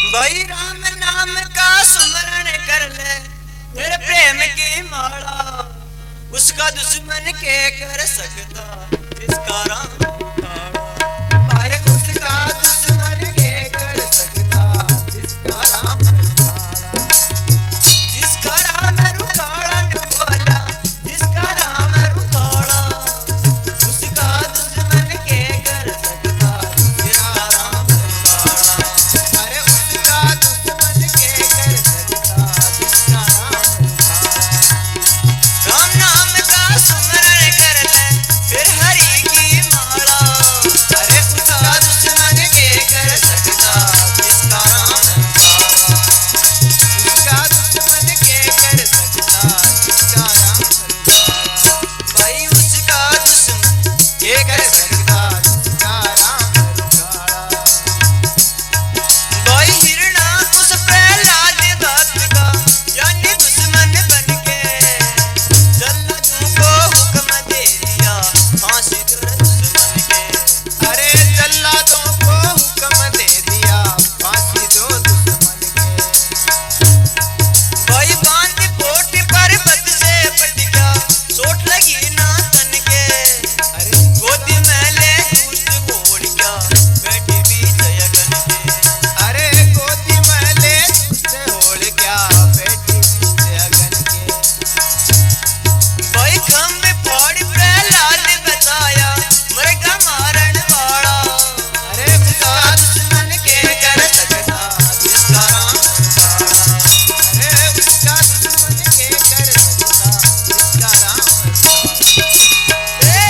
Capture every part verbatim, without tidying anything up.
भाई राम नाम का सुमरण कर ले फिर प्रेम की माला, उसका दुश्मन के कर सकता जिसका राम काला। भाई उसका दुश्मन के कर सकता जिसका राम काला। जिसका राम रुकाड़ा न बोला, जिसका राम रुकाड़ा, उसका दुश्मन के कर सकता जिसका राम रुकाड़ा। अरे उसका दुश्मन के कर सकता जिसका राम रुकाड़ा। राम नाम का सुमरण कर ले फिर हरि की माला, अरे उसका दुश्मन के कर सकता जिसका राम रुकाड़ा। उसका दुश्मन के कर सकता जिसका राम रुकाड़ा। भाई उसका दुश्मन के कर सकता जिसका राम रुकाड़ा। भाई हिरणाकुश प्रहलाद भक्त का यानी दुश्मन बनके जल्लादों को हुक्म दे दिया फांसी दो दुश्मन के। अरे जल्लादों को हुक्म दे दिया फांसी दो दुश्मन के। भाई बांध पोट पर्वत से पट गया चोट लगी ना तन के। अरे गोदी में ले दूध घोड़ गया बैठी विजय गन के। अरे गोदी में ले दूध घोड़ गया बैठी विजय गन के। भाई खम्भ फोड़ प्रहलाद बचाया मरगा मारन वाला, अरे उसका दुश्मन के कर सकता जिसका राम रुकाड़ा। अरे उसका दुश्मन के कर सकता जिसका राम रुकाड़ा। ए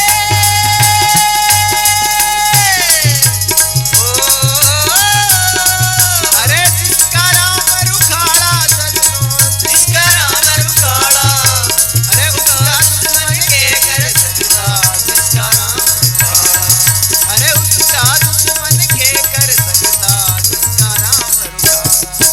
ओ अरे जिसका राम रुकाड़ा सजनों जिसका राम रुकाड़ा, अरे उसका दुश्मन के कर सकता जिसका राम रुकाड़ा। अरे उसका दुश्मन के कर सकता जिसका राम रुकाड़ा।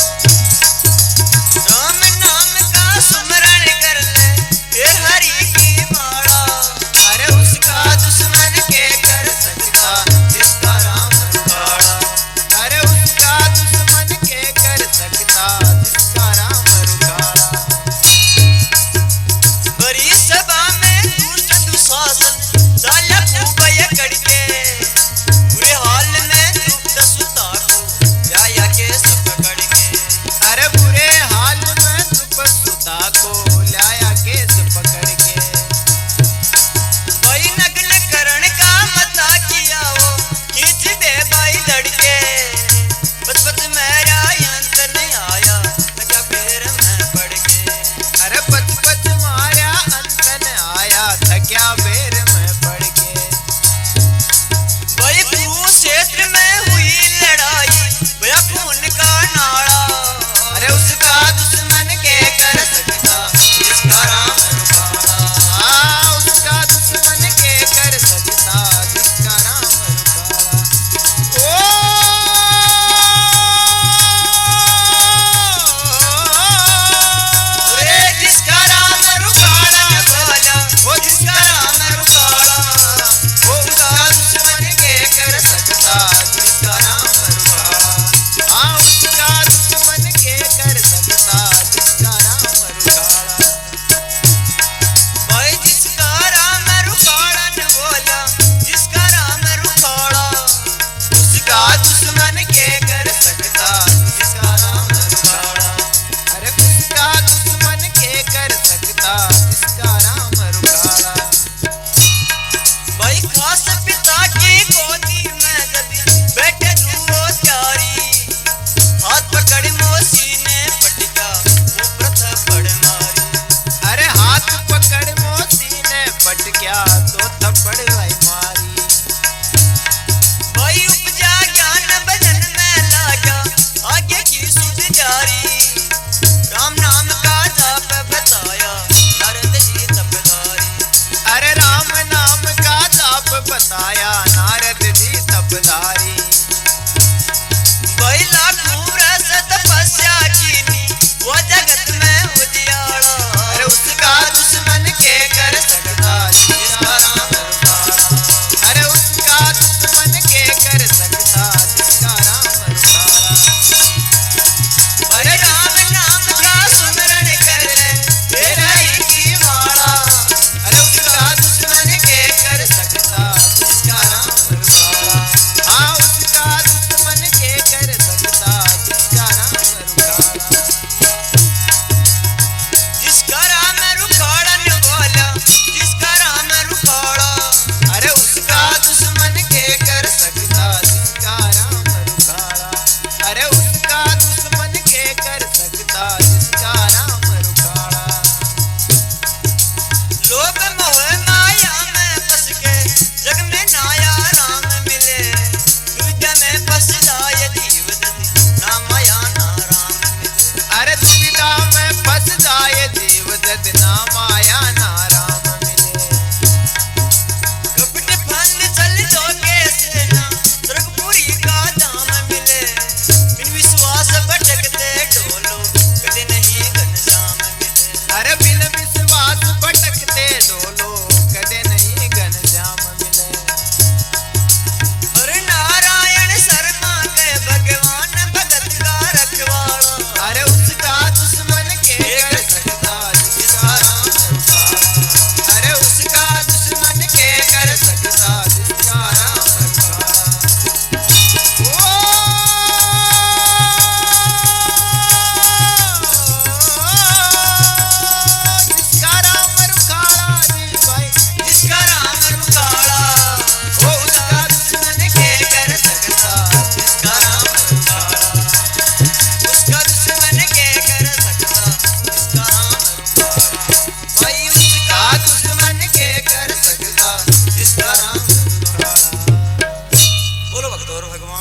राम नाम का सुमरण कर ले फिर हरि की माला, अरे उसका दुश्मन के कर सकता जिसका राम रुकाड़ा। अरे उसका दुश्मन के कर सकता जिसका राम रुकाड़ा। बड़ी सभा में दुष्ट दुशासन डाला खूब यकड़ के, बुरे हाल में दुष्ट सुता को लाया केस पकड़ के। अरे बुरे हाल में दुष्ट सुता को लाया केस पकड़ के। भाई नग्न करण का मता किया वो खींच दे भाई लड़के, बचपत मेरा अंत नहीं आया अरे उसका दुश्मन के कर सकता जिसका राम रुखाड़ा। लोभ मोह माया में फंस के जग में नाया राम मिले, दुविधा में फंस जाए जीव जति ना माया ना राम मिले। अरे दुविधा में फंस जाए जीव जति ना माया